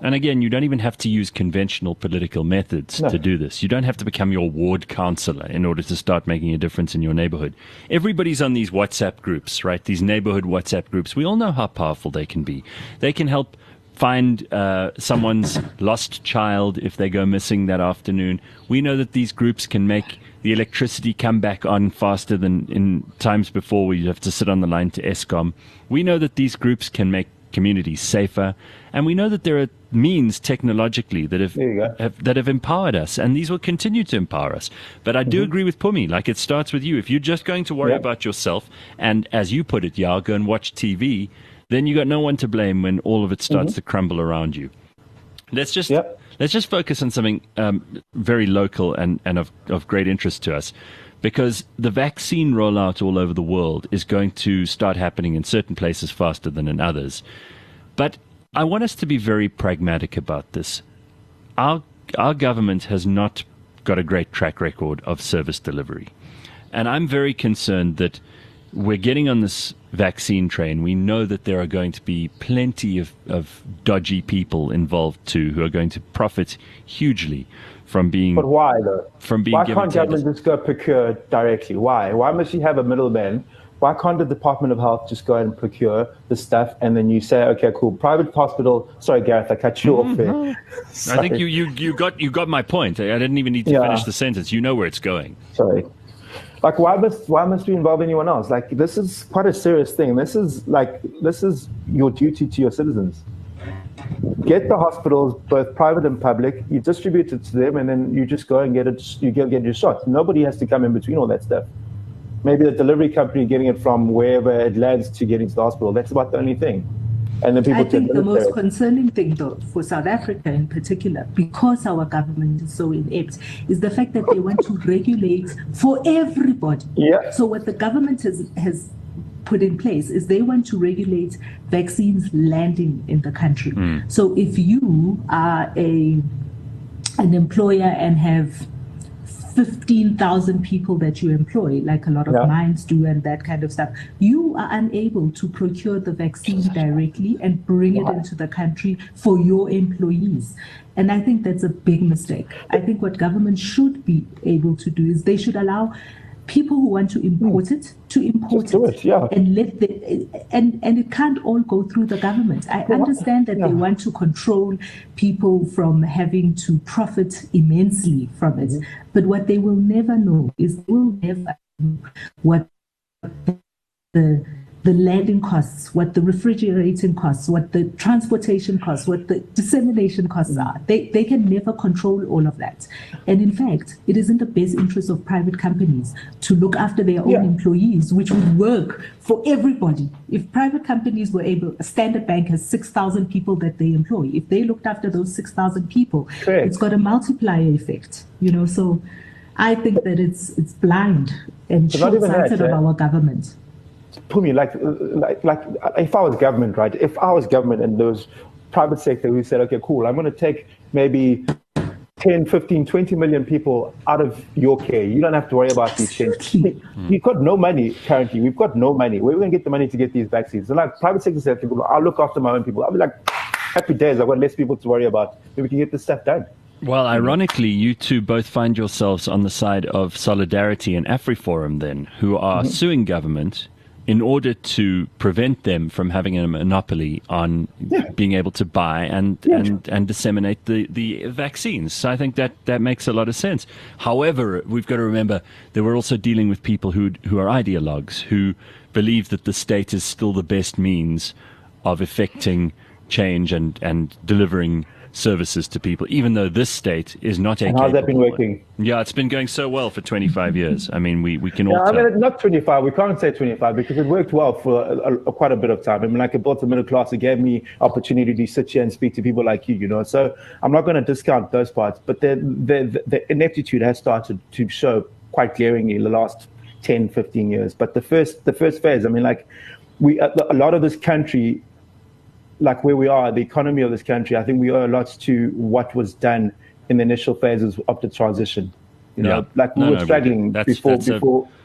And again, you don't even have to use conventional political methods to do this. You don't have to become your ward councillor in order to start making a difference in your neighborhood. Everybody's on these WhatsApp groups, right? These neighborhood WhatsApp groups. We all know how powerful they can be. They can help find someone's lost child if they go missing that afternoon. We know that these groups can make the electricity come back on faster than in times before where you have to sit on the line to ESCOM. We know that these groups can make communities safer, and we know that there are means technologically that have empowered us, and these will continue to empower us. But I do agree with Pumi, like it starts with you. If you're just going to worry about yourself, and as you put it, Yao, go and watch TV, then you got no one to blame when all of it starts to crumble around you. Let's just focus on something very local and of great interest to us, because the vaccine rollout all over the world is going to start happening in certain places faster than in others. But I want us to be very pragmatic about this. Our government has not got a great track record of service delivery. And I'm very concerned that we're getting on this vaccine train. We know that there are going to be plenty of dodgy people involved too, who are going to profit hugely from being. But why though? From being why given can't government just go procure directly? Why? Why must you have a middleman? Why can't the Department of Health just go and procure the stuff, and then you say, okay, cool, private hospital. Sorry, Gareth, I cut you off there. I think you got my point. I didn't even need to finish the sentence. You know where it's going. Sorry. Like, why must we involve anyone else? Like, this is quite a serious thing. This is your duty to your citizens. Get the hospitals, both private and public, you distribute it to them, and then you just go and get it. You get your shot. Nobody has to come in between all that stuff. Maybe the delivery company getting it from wherever it lands to getting to the hospital. That's about the only thing. And then people I think the most concerning thing, though, for South Africa in particular, because our government is so inept, is the fact that they want to regulate for everybody. Yeah. So what the government has put in place is they want to regulate vaccines landing in the country. So if you are an employer and have 15,000 people that you employ, like a lot of mines do and that kind of stuff, you are unable to procure the vaccine directly and bring it into the country for your employees. And I think that's a big mistake. I think what government should be able to do is they should allow people who want to import it to import it, and let and it can't all go through the government. I understand that they want to control people from having to profit immensely from it, but what they will never know is they will never know what the landing costs, what the refrigerating costs, what the transportation costs, what the dissemination costs are. They can never control all of that. And in fact, it is in the best interest of private companies to look after their own employees, which would work for everybody. If private companies were able, Standard Bank has 6,000 people that they employ. If they looked after those 6,000 people, it's got a multiplier effect, So I think that it's blind and short-sighted of our government. Pumi, like if I was government, right? If I was government and there was private sector who said, okay, cool, I'm going to take maybe 10, 15, 20 million people out of your care. You don't have to worry about these things. We've got no money currently. We've got no money. Where are we going to get the money to get these vaccines? So like private sector said, I'll look after my own people. I'll be like, happy days. I've got less people to worry about. Maybe we can get this stuff done. Well, ironically, you two both find yourselves on the side of Solidarity and AfriForum then, who are suing government in order to prevent them from having a monopoly on being able to buy and disseminate the vaccines. So I think that makes a lot of sense. However, we've got to remember that we're also dealing with people who are ideologues, who believe that the state is still the best means of effecting change and delivering services to people, even though this state is not a. And how's that been working? Yeah, it's been going so well for 25 years. I mean, we can all. Not 25. We can't say 25 because it worked well for quite a bit of time. I mean, like, it built the middle class. It gave me opportunity to sit here and speak to people like you. So I'm not going to discount those parts, but the ineptitude has started to show quite glaringly in the last 10, 15 years. But the first phase, I mean, like, a lot of this country, like where we are, the economy of this country, I think we owe a lot to what was done in the initial phases of the transition. Like we were struggling before.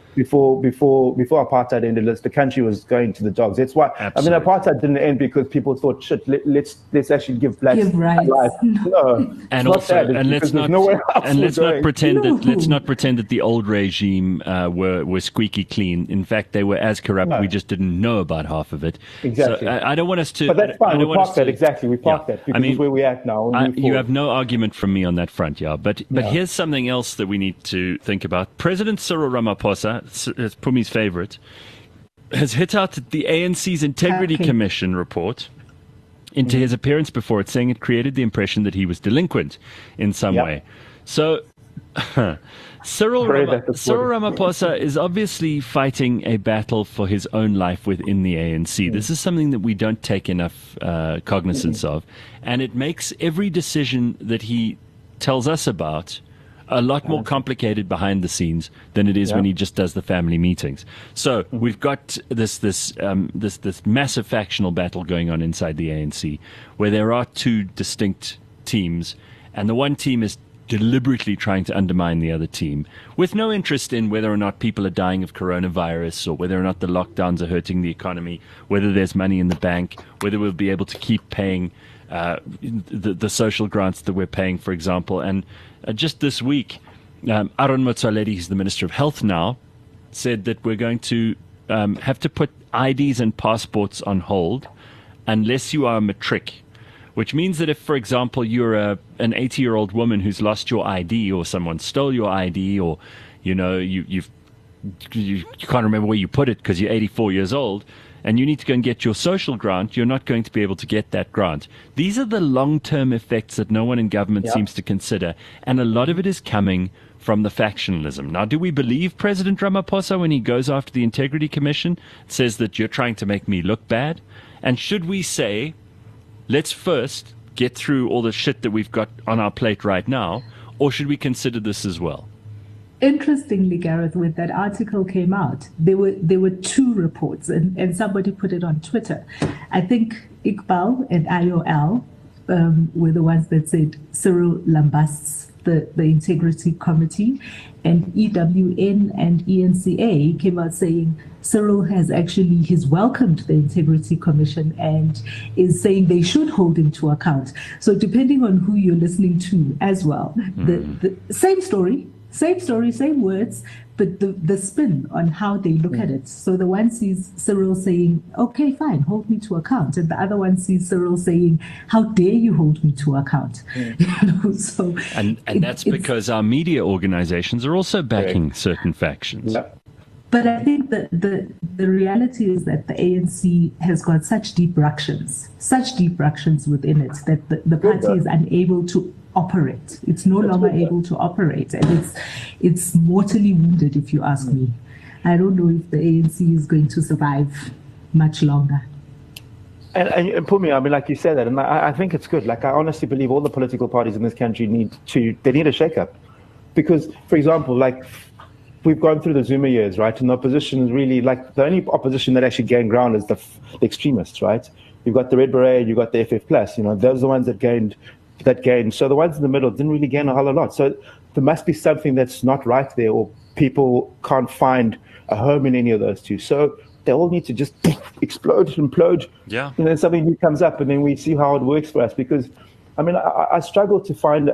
before apartheid ended, the country was going to the dogs. That's why. Absolutely. I mean, apartheid didn't end because people thought, shit, let's actually give blacks rights. life. No, and also, let's not pretend that the old regime were squeaky clean. In fact, they were as corrupt. No. We just didn't know about half of it. Exactly. So I don't want us to. But that's fine. We park that. Exactly. We park that because it's where we're at now. You have no argument from me on that front, yeah. But here's something else that we need to think about. President Cyril Ramaphosa, it's Pumi's favorite, has hit out the ANC's Integrity Commission report into his appearance before it, saying it created the impression that he was delinquent in some way. So Cyril Ramaphosa is obviously fighting a battle for his own life within the ANC. This is something that we don't take enough cognizance of, and it makes every decision that he tells us about a lot more complicated behind the scenes than it is when he just does the family meetings. So we've got this massive factional battle going on inside the ANC, where there are two distinct teams, and the one team is deliberately trying to undermine the other team with no interest in whether or not people are dying of coronavirus or whether or not the lockdowns are hurting the economy, whether there's money in the bank, whether we'll be able to keep paying the social grants that we're paying, for example. And just this week, Aaron Motsoaledi, who's the Minister of Health now, said that we're going to have to put IDs and passports on hold unless you are a matric, which means that if, for example, you're an 80-year-old woman who's lost your ID or someone stole your ID or, you can't remember where you put it because you're 84 years old, and you need to go and get your social grant, you're not going to be able to get that grant. These are the long-term effects that no one in government seems to consider, and a lot of it is coming from the factionalism. Now, do we believe President Ramaphosa when he goes after the Integrity Commission, says that you're trying to make me look bad? And should we say, let's first get through all the shit that we've got on our plate right now, or should we consider this as well? Interestingly, Gareth, when that article came out, there were two reports, and somebody put it on Twitter. I think Iqbal and IOL were the ones that said Cyril lambasts the Integrity Committee, and EWN and ENCA came out saying Cyril he's welcomed the Integrity Commission and is saying they should hold him to account. So depending on who you're listening to as well, the same story, same words, but the spin on how they look at it. So the one sees Cyril saying, okay, fine, hold me to account. And the other one sees Cyril saying, how dare you hold me to account? So and that's because our media organizations are also backing certain factions. Yeah. But I think that the reality is that the ANC has got such deep ructions within it that the party is unable to operate. It's no longer able to operate, and it's mortally wounded, if you ask me. I don't know if the ANC is going to survive much longer. And Pumi, I mean, like you said that, and I think it's good. Like, I honestly believe all the political parties in this country need a shake-up. Because, for example, like, we've gone through the Zuma years, right? And the opposition is really, like, the only opposition that actually gained ground is the extremists, right? You've got the Red Beret, you've got the FF+, those are the ones that gained. So the ones in the middle didn't really gain a whole lot. So there must be something that's not right there, or people can't find a home in any of those two. So they all need to just implode. Yeah. And then something new comes up, and then we see how it works for us. Because, I mean, I struggle to find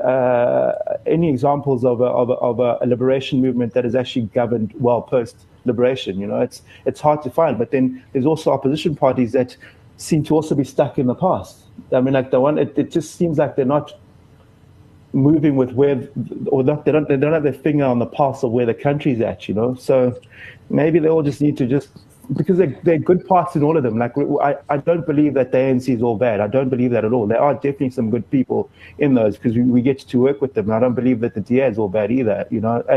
any examples of a liberation movement that has actually governed well post-liberation. It's hard to find. But then there's also opposition parties that seem to also be stuck in the past. I mean, like it just seems like they're not moving with where, or not, they don't have their finger on the pulse of where the country's at, So maybe they all just need to because they're good parts in all of them. Like, I don't believe that the ANC is all bad. I don't believe that at all. There are definitely some good people in those because we get to work with them. And I don't believe that the DA is all bad either,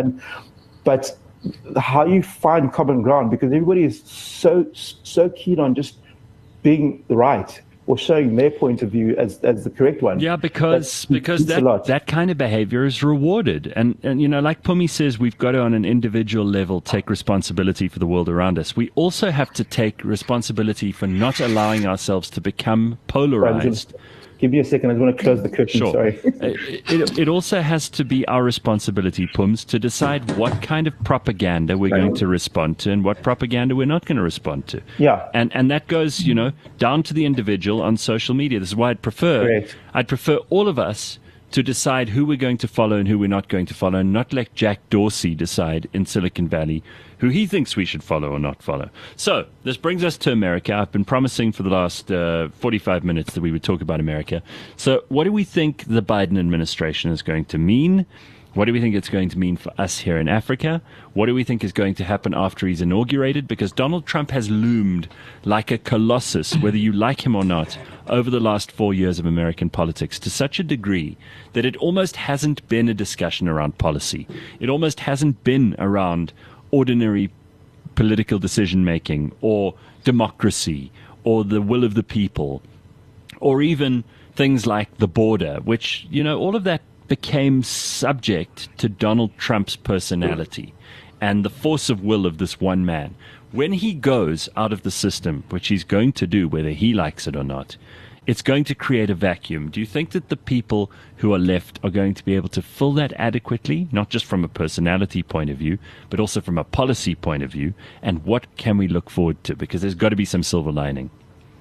But how you find common ground, because everybody is so keen on just being right or showing their point of view as the correct one. Yeah, because that kind of behavior is rewarded. And like Pumi says, we've got to, on an individual level, take responsibility for the world around us. We also have to take responsibility for not allowing ourselves to become polarized Give me a second. I just want to close the curtain. Sure. Sorry. It also has to be our responsibility, Pums, to decide what kind of propaganda we're going to respond to and what propaganda we're not going to respond to. Yeah. And that goes, down to the individual on social media. This is why I'd prefer all of us to decide who we're going to follow and who we're not going to follow, and not let Jack Dorsey decide in Silicon Valley who he thinks we should follow or not follow. So this brings us to America. I've been promising for the last 45 minutes that we would talk about America. So what do we think the Biden administration is going to mean? What do we think it's going to mean for us here in Africa? What do we think is going to happen after he's inaugurated? Because Donald Trump has loomed like a colossus, whether you like him or not, over the last 4 years of American politics to such a degree that it almost hasn't been a discussion around policy. It almost hasn't been around ordinary political decision-making or democracy or the will of the people or even things like the border, which, all of that became subject to Donald Trump's personality and the force of will of this one man. When he goes out of the system, which he's going to do whether he likes it or not, it's going to create a vacuum. Do you think that the people who are left are going to be able to fill that adequately, not just from a personality point of view, but also from a policy point of view? And what can we look forward to? Because there's got to be some silver lining.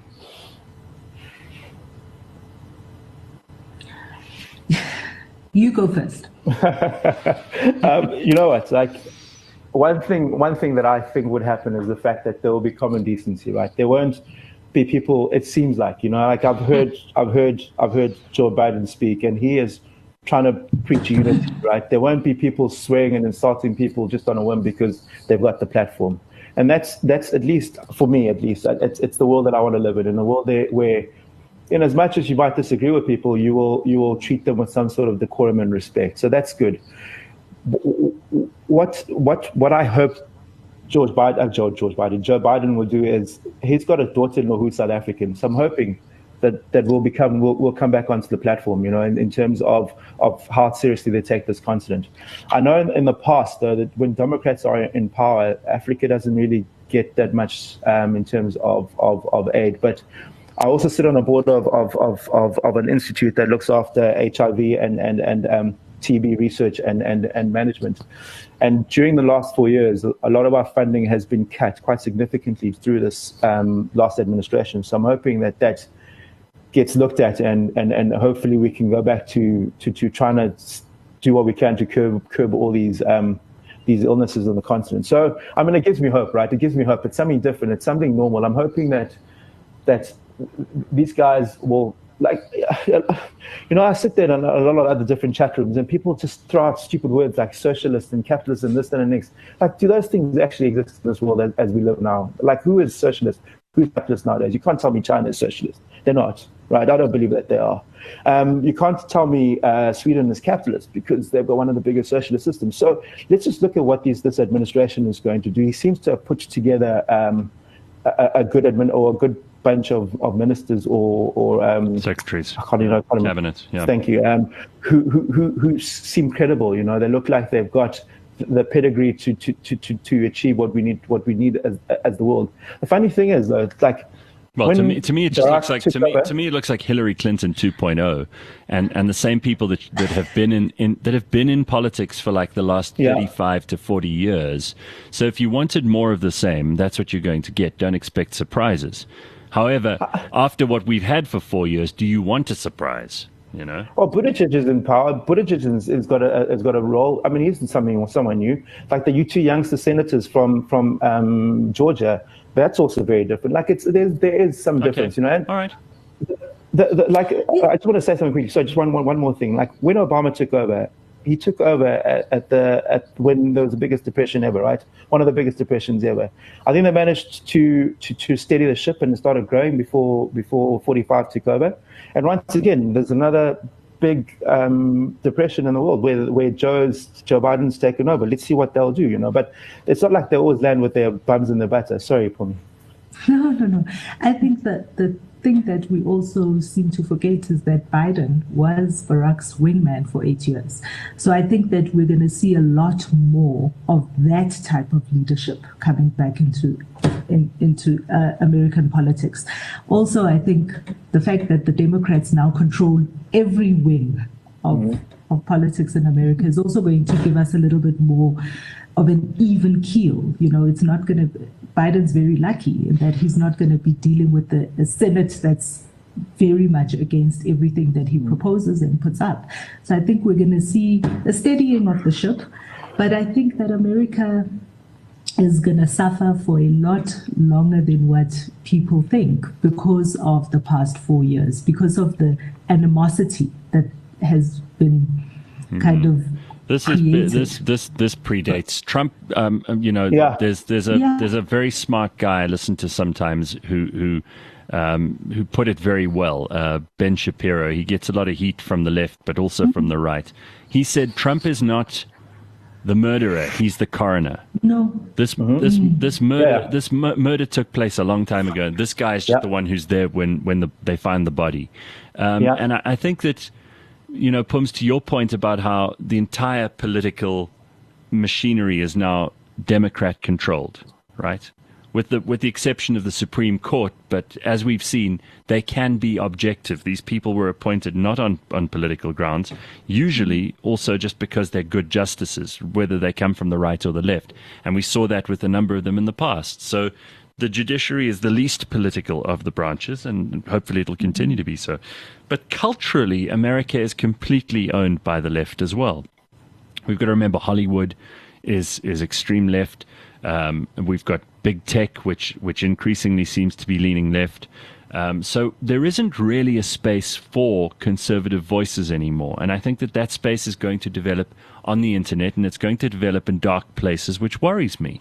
You go first. You know what? Like one thing that I think would happen is the fact that there will be common decency, right? There won't be people. It seems like like I've heard Joe Biden speak, and he is trying to preach unity, right? There won't be people swearing and insulting people just on a whim because they've got the platform, and that's at least for me, it's the world that I want to live in a world where. In as much as you might disagree with people, you will treat them with some sort of decorum and respect. So that's good. What I hope Joe Biden will do is he's got a daughter-in-law who's South African. So I'm hoping that will come back onto the platform, in terms of how seriously they take this continent. I know in the past though that when Democrats are in power, Africa doesn't really get that much in terms of aid, but. I also sit on a board of an institute that looks after HIV and TB research and management. And during the last 4 years, a lot of our funding has been cut quite significantly through this last administration. So I'm hoping that gets looked at and hopefully we can go back to trying to do what we can to curb all these illnesses on the continent. So, it gives me hope, right? It gives me hope. It's something different. It's something normal. I'm hoping that these guys will, I sit there in a lot of other different chat rooms and people just throw out stupid words like socialist and capitalist and this and the next. Like, do those things actually exist in this world as we live now? Like, who is socialist? Who's capitalist nowadays? You can't tell me China is socialist. They're not, right? I don't believe that they are. You can't tell me Sweden is capitalist because they've got one of the biggest socialist systems. So let's just look at what this administration is going to do. He seems to have put together a good a good bunch of ministers or secretaries, cabinet. Yeah. Thank you. Who seem credible. They look like they've got the pedigree to achieve what we need as the world. The funny thing is, though, it's like. Well, to me, it just looks like it looks like Hillary Clinton 2.0, and the same people that have been in politics for like the last 35 to 40 years. So if you wanted more of the same, that's what you're going to get. Don't expect surprises. However, after what we've had for 4 years, do you want a surprise? Well, Buttigieg is in power. Buttigieg has got a role. He's someone new. Like the two youngster senators from Georgia. That's also very different. Like there is some difference, All right. I just want to say something quickly. So just one more thing. Like when Obama took over, he took over at when there was the biggest depression ever, right? One of the biggest depressions ever. I think they managed to steady the ship and it started growing before 45 took over. And once again, there's another big depression in the world where Joe Biden's taken over. Let's see what they'll do, But it's not like they always land with their bums in the batter. Sorry, Pumi. No. I think that the thing that we also seem to forget is that Biden was Barack's wingman for 8 years. So I think that we're going to see a lot more of that type of leadership coming back into into American politics. Also, I think the fact that the Democrats now control every wing of politics in America is also going to give us a little bit more of an even keel. You know, it's not going to. Biden's very lucky in that he's not going to be dealing with a Senate that's very much against everything that he proposes and puts up. So I think we're going to see a steadying of the ship, but I think that America is going to suffer for a lot longer than what people think because of the past 4 years, because of the animosity that has been kind of this predates Trump. There's a very smart guy I listen to sometimes who put it very well. Ben Shapiro. He gets a lot of heat from the left, but also from the right. He said Trump is not the murderer; he's the coroner. No, this murder took place a long time ago. This guy is just the one who's there when they find the body. And I think that, you know, Pums, to your point about how the entire political machinery is now Democrat controlled, right? With the exception of the Supreme Court, but as we've seen, they can be objective. These people were appointed not on political grounds, usually also just because they're good justices, whether they come from the right or the left. And we saw that with a number of them in the past. So the judiciary is the least political of the branches, and hopefully it'll continue to be so. But culturally, America is completely owned by the left as well. We've got to remember Hollywood is extreme left. We've got big tech, which increasingly seems to be leaning left. So there isn't really a space for conservative voices anymore. And I think that space is going to develop on the internet, and it's going to develop in dark places, which worries me.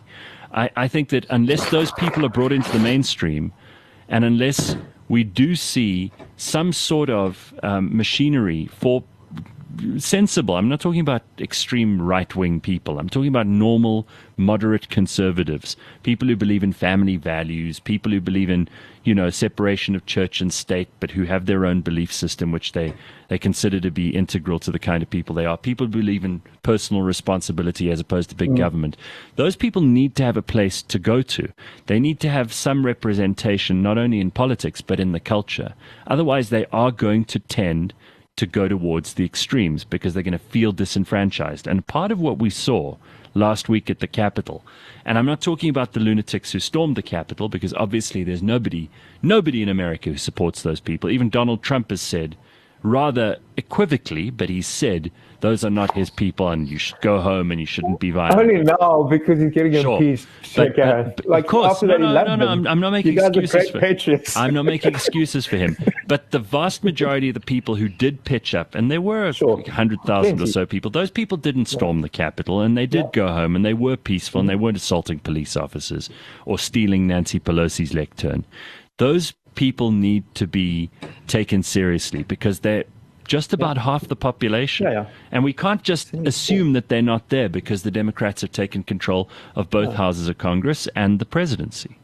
I think that unless those people are brought into the mainstream, and unless we do see some sort of machinery for sensible, I'm not talking about extreme right-wing people, I'm talking about normal, moderate conservatives, people who believe in family values, people who believe in, you know, separation of church and state, but who have their own belief system, which they consider to be integral to the kind of people they are. People who believe in personal responsibility as opposed to big government. Those people need to have a place to go to. They need to have some representation, not only in politics, but in the culture. Otherwise, they are going to tend to go towards the extremes because they're going to feel disenfranchised. And part of what we saw last week at the Capitol, and I'm not talking about the lunatics who stormed the Capitol, because obviously there's nobody in America who supports those people. Even Donald Trump has said, rather equivocally, but he said those are not his people and you should go home and you shouldn't be violent. Only now because he's getting impeached. But like, of course, no, I'm not making excuses for him. I'm not making excuses for him. But the vast majority of the people who did pitch up, and there were 100,000 or so people, those people didn't storm the Capitol, and they did go home, and they were peaceful, and they weren't assaulting police officers or stealing Nancy Pelosi's lectern. Those people need to be taken seriously because they're just about half the population. And we can't just assume that they're not there because the Democrats have taken control of both houses of Congress and the presidency.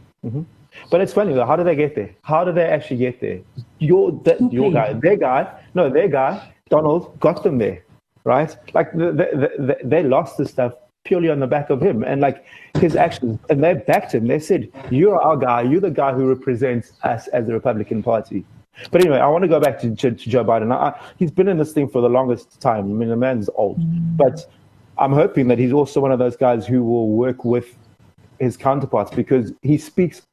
But it's funny though, how did they get there? How did they actually get there? Their guy, Donald, got them there, right? Like they lost this stuff purely on the back of him and like his actions, and they backed him. They said, "You're our guy. You're the guy who represents us as the Republican Party." But anyway, I want to go back to Joe Biden. He's been in this thing for the longest time. I mean, the man's old, but I'm hoping that he's also one of those guys who will work with his counterparts because he speaks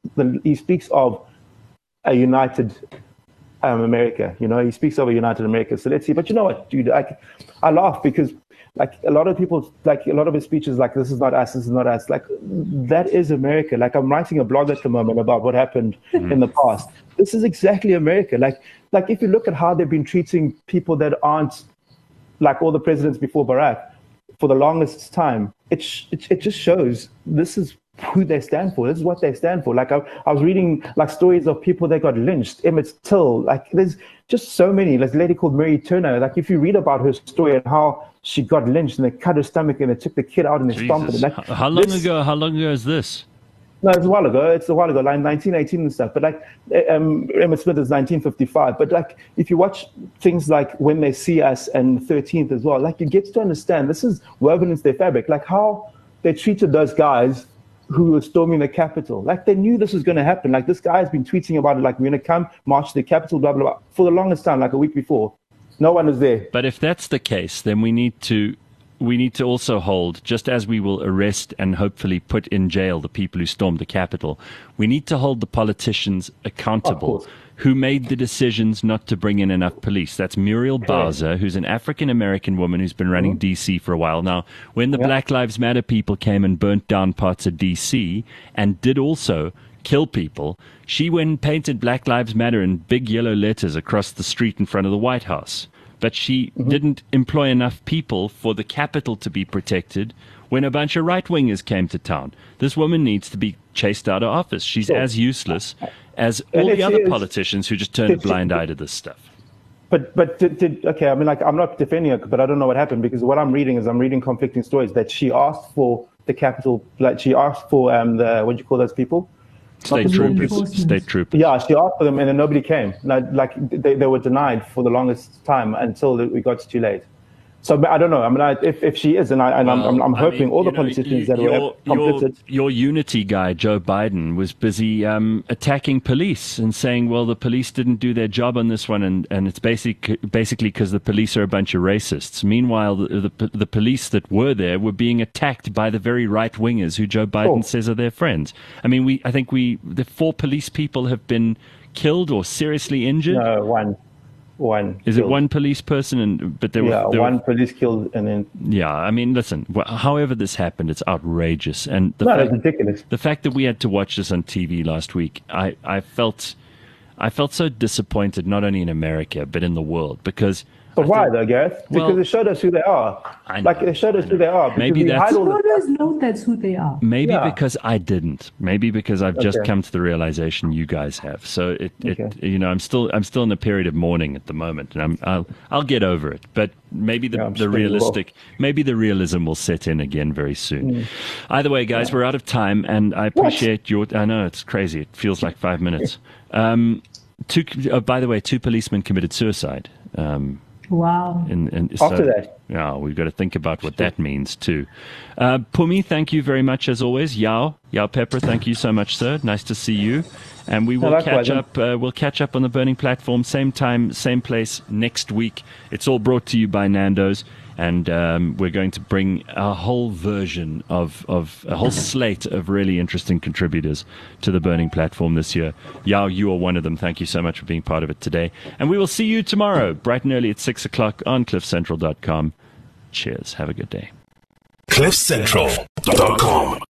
of a united America. You know, he speaks of a united America. So let's see. But you know what, dude? I laugh because like a lot of people, like a lot of his speeches, like this is not us, this is not us. Like that is America. Like I'm writing a blog at the moment about what happened in the past. This is exactly America. Like if you look at how they've been treating people that aren't like all the presidents before Barack for the longest time, it just shows this is who they stand for. This is what they stand for. Like I was reading like stories of people that got lynched, Emmett Till. Like there's just so many. There's a lady called Mary Turner. Like if you read about her story and how she got lynched and they cut her stomach and they took the kid out and they stomped it. Like, how long ago is this? No, it's a while ago. Like 1918 and stuff. But like Emmett Smith is 1955. But like if you watch things like When They See Us and 13th as well, like you get to understand this is woven into their fabric. Like how they treated those guys who were storming the Capitol. Like, they knew this was going to happen. Like, this guy's been tweeting about it, like, we're going to come march to the Capitol, blah, blah, blah, for the longest time, like a week before. No one was there. But if that's the case, then we need to also hold, just as we will arrest and hopefully put in jail the people who stormed the Capitol, we need to hold the politicians accountable who made the decisions not to bring in enough police. That's Muriel Bowser, who's an African-American woman who's been running D.C. for a while now. When the Black Lives Matter people came and burnt down parts of D.C. and did also kill people, she went and painted Black Lives Matter in big yellow letters across the street in front of the White House. But she didn't employ enough people for the Capitol to be protected when a bunch of right-wingers came to town. This woman needs to be chased out of office. She's as useless as all the other politicians who just turn a blind eye to this stuff. But okay, I mean, like, I'm not defending her, but I don't know what happened, because what I'm reading conflicting stories that she asked for the Capitol, like she asked for what do you call those people? State troopers. Yeah, she asked for them, and then nobody came. Like they were denied for the longest time until we got too late. So I don't know. I mean, if she is, and I'm hoping all the politicians that were complicit. Your unity guy, Joe Biden, was busy attacking police and saying, well, the police didn't do their job on this one, and it's basically because the police are a bunch of racists. Meanwhile, the police that were there were being attacked by the very right wingers who Joe Biden says are their friends. I mean, I think the 4 police people have been killed or seriously injured. No, one. Is killed. It one police person? But there were police killed, and then I mean, listen. However this happened, it's outrageous, and it's ridiculous. The fact that we had to watch this on TV last week, I felt so disappointed, not only in America but in the world, because. But why though, Gareth? Because they showed us who they are. They showed us who they are. Maybe that's always know that's who they are. Maybe because I didn't. Maybe because I've just come to the realization you guys have. So I'm still in a period of mourning at the moment, and I'll get over it. But maybe the realism will set in again very soon. Either way, guys, we're out of time, and I appreciate I know it's crazy. It feels like 5 minutes. By the way, 2 policemen committed suicide. Wow. After that. Yeah, we've got to think about what that means too. Pumi, thank you very much as always. Yao Pepper, thank you so much, sir. Nice to see you. And we will catch up. We'll catch up on the Burning Platform, same time, same place next week. It's all brought to you by Nando's. And we're going to bring a whole version of a whole slate of really interesting contributors to the Burning Platform this year. Yao, you are one of them. Thank you so much for being part of it today. And we will see you tomorrow, bright and early at 6 o'clock on CliffCentral.com. Cheers. Have a good day. CliffCentral.com